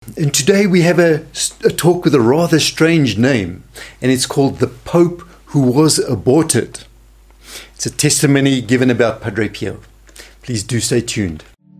And today we have a talk with a rather strange name, and it's called The Pope Who Was Aborted. It's a testimony given about Padre Pio. Please do stay tuned.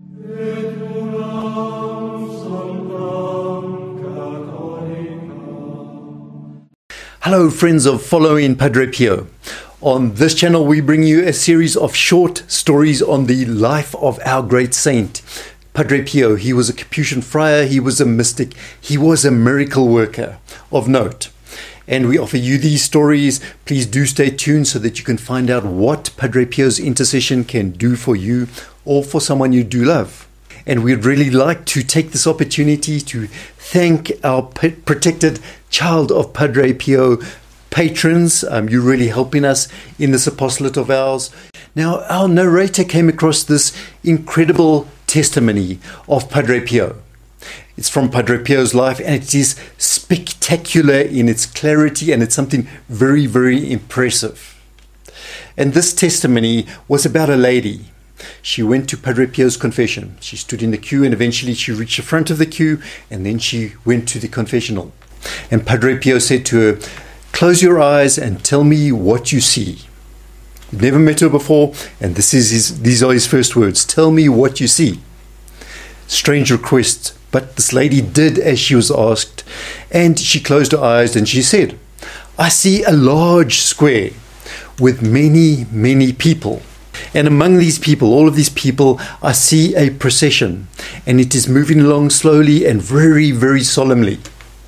Hello friends of Following Padre Pio. On this channel we bring you a series of short stories on the life of our great saint, Padre Pio. He was a Capuchin friar, he was a mystic, he was a miracle worker of note. And we offer you these stories. Please do stay tuned so that you can find out what Padre Pio's intercession can do for you or for someone you do love. And we'd really like to take this opportunity to thank our protected child of Padre Pio patrons. You're really helping us in this apostolate of ours. Now, our narrator came across this incredible testimony of Padre Pio. It's from Padre Pio's life, and it is spectacular in its clarity, and it's something very, very impressive. And this testimony was about a lady. She went to Padre Pio's confession. She stood in the queue, and eventually she reached the front of the queue, and then she went to the confessional. And Padre Pio said to her, "Close your eyes and tell me what you see." You've never met her before, and these are his first words. "Tell me what you see." Strange request, but this lady did as she was asked, and she closed her eyes and she said, "I see a large square with many, many people. And among these people, all of these people, I see a procession, and it is moving along slowly and very, very solemnly."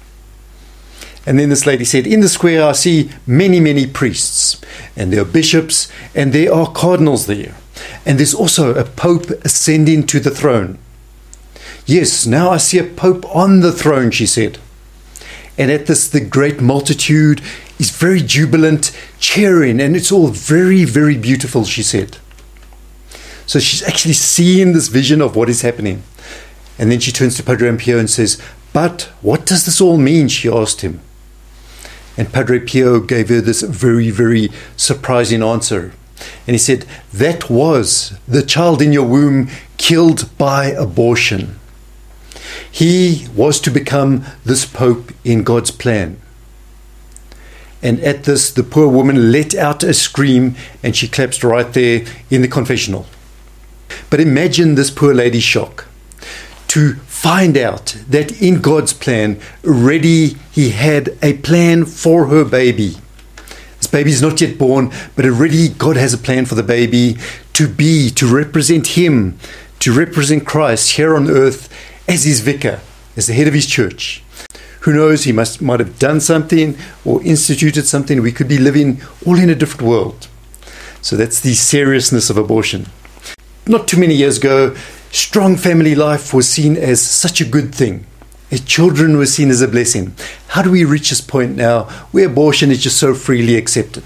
And then this lady said, "In the square I see many, many priests, and there are bishops, and there are cardinals there. And there's also a pope ascending to the throne. Yes, now I see a pope on the throne," she said. "And at this the great multitude is very jubilant, cheering, and it's all very, very beautiful," she said. So she's actually seeing this vision of what is happening. And then she turns to Padre Pio and says, "But what does this all mean?" she asked him. And Padre Pio gave her this very, very surprising answer. And he said, "That was the child in your womb killed by abortion. He was to become this Pope in God's plan." And at this, the poor woman let out a scream, and she collapsed right there in the confessional. But imagine this poor lady's shock to find out that in God's plan, already he had a plan for her baby. This baby is not yet born, but already God has a plan for the baby to represent him, to represent Christ here on earth as his vicar, as the head of his church. Who knows, he might have done something or instituted something. We could be living all in a different world. So that's the seriousness of abortion. Not too many years ago, strong family life was seen as such a good thing. Children were seen as a blessing. How do we reach this point now where abortion is just so freely accepted?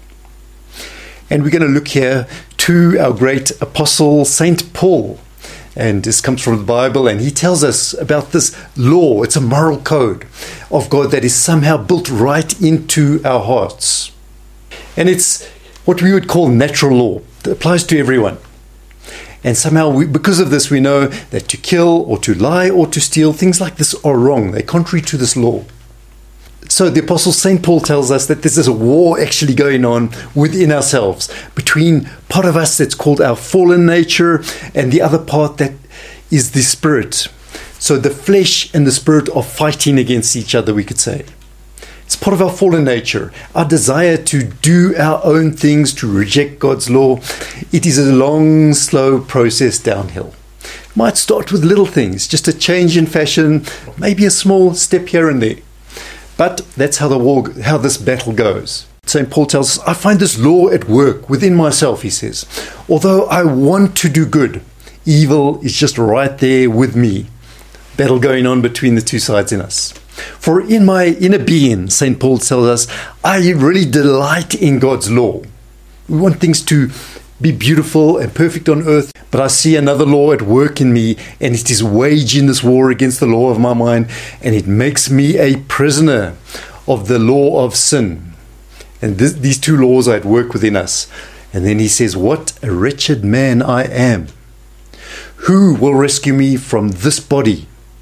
And we're going to look here to our great apostle, Saint Paul. And this comes from the Bible, and he tells us about this law. It's a moral code of God that is somehow built right into our hearts. And it's what we would call natural law. It applies to everyone. And somehow, because of this, we know that to kill or to lie or to steal, things like this are wrong. They're contrary to this law. So the Apostle St. Paul tells us that there's a war actually going on within ourselves, between part of us that's called our fallen nature and the other part that is the spirit. So the flesh and the spirit are fighting against each other, we could say. It's part of our fallen nature, our desire to do our own things, to reject God's law. It is a long, slow process downhill. It might start with little things, just a change in fashion, maybe a small step here and there. But that's how this battle goes. St. Paul tells us, "I find this law at work within myself," he says. "Although I want to do good, evil is just right there with me." Battle going on between the two sides in us. "For in my inner being," St. Paul tells us, "I really delight in God's law." We want things to be beautiful and perfect on earth, but I see another law at work in me, and it is waging this war against the law of my mind, and it makes me a prisoner of the law of sin. And these two laws are at work within us. And then he says, "What a wretched man I am. Who will rescue me from this body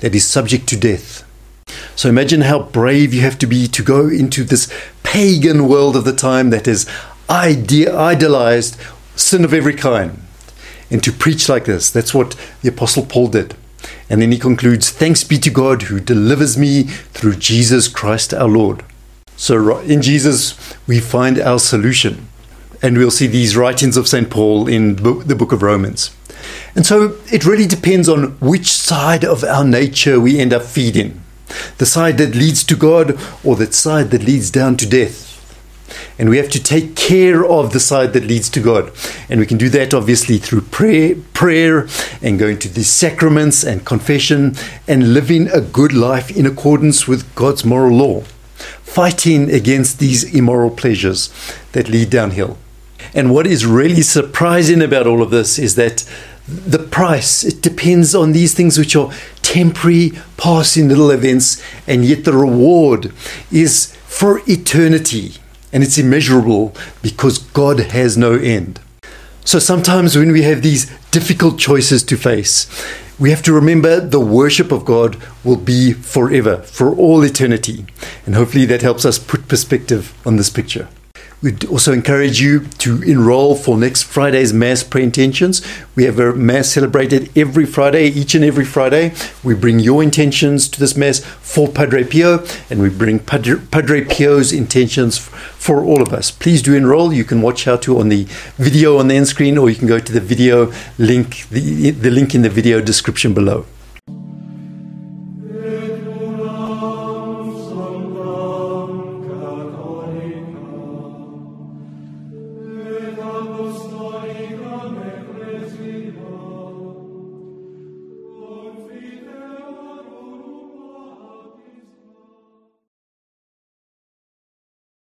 that is subject to death. So imagine how brave you have to be to go into this pagan world of the time that has idolized sin of every kind, and to preach like this. That's what the Apostle Paul did. And then he concludes, "Thanks be to God who delivers me through Jesus Christ our Lord." So in Jesus we find our solution. And we'll see these writings of St. Paul in the book of Romans. And so it really depends on which side of our nature we end up feeding. The side that leads to God, or the side that leads down to death. And we have to take care of the side that leads to God. And we can do that obviously through prayer and going to the sacraments and confession and living a good life in accordance with God's moral law. Fighting against these immoral pleasures that lead downhill. And what is really surprising about all of this is that the price, it depends on these things which are temporary, passing little events, and yet the reward is for eternity. And it's immeasurable because God has no end. So sometimes when we have these difficult choices to face, we have to remember the worship of God will be forever, for all eternity. And hopefully that helps us put perspective on this picture. We'd also encourage you to enroll for next Friday's Mass Pre-Intentions. We have a Mass celebrated every Friday, each and every Friday. We bring your intentions to this Mass for Padre Pio, and we bring Padre Pio's intentions for all of us. Please do enroll. You can watch how to on the video on the end screen, or you can go to the video link, the link in the video description below.